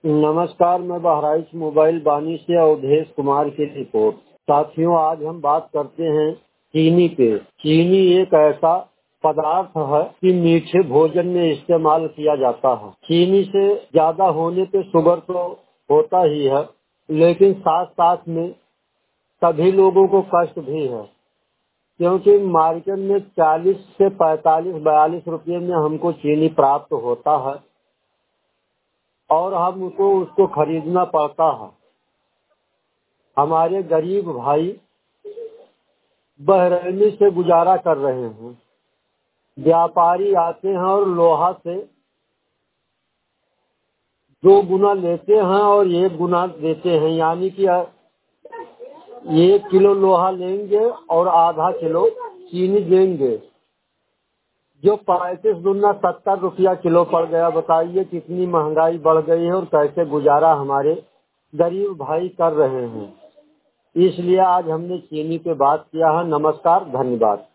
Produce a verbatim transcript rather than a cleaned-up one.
नमस्कार, मैं बहराइच मोबाइल बानी से अवधेश कुमार की रिपोर्ट। साथियों, आज हम बात करते हैं चीनी पे। चीनी एक ऐसा पदार्थ है कि मीठे भोजन में इस्तेमाल किया जाता है। चीनी से ज्यादा होने पे शुगर तो होता ही है, लेकिन साथ साथ में सभी लोगों को कष्ट भी है, क्योंकि मार्केट में चालीस से पैंतालीस बयालीस रुपये में हमको चीनी प्राप्त होता है और हमको उसको खरीदना पड़ता है। हमारे गरीब भाई बेरहमी से गुजारा कर रहे हैं। व्यापारी आते हैं और लोहा से दो गुना लेते हैं और एक गुना देते हैं, यानी कि एक किलो लोहा लेंगे और आधा किलो चीनी देंगे, जो पैंतीस दुना सत्तर रुपया किलो पड़ गया। बताइए कितनी महंगाई बढ़ गई है और कैसे गुजारा हमारे गरीब भाई कर रहे हैं। इसलिए आज हमने चीनी पे बात किया है। नमस्कार, धन्यवाद।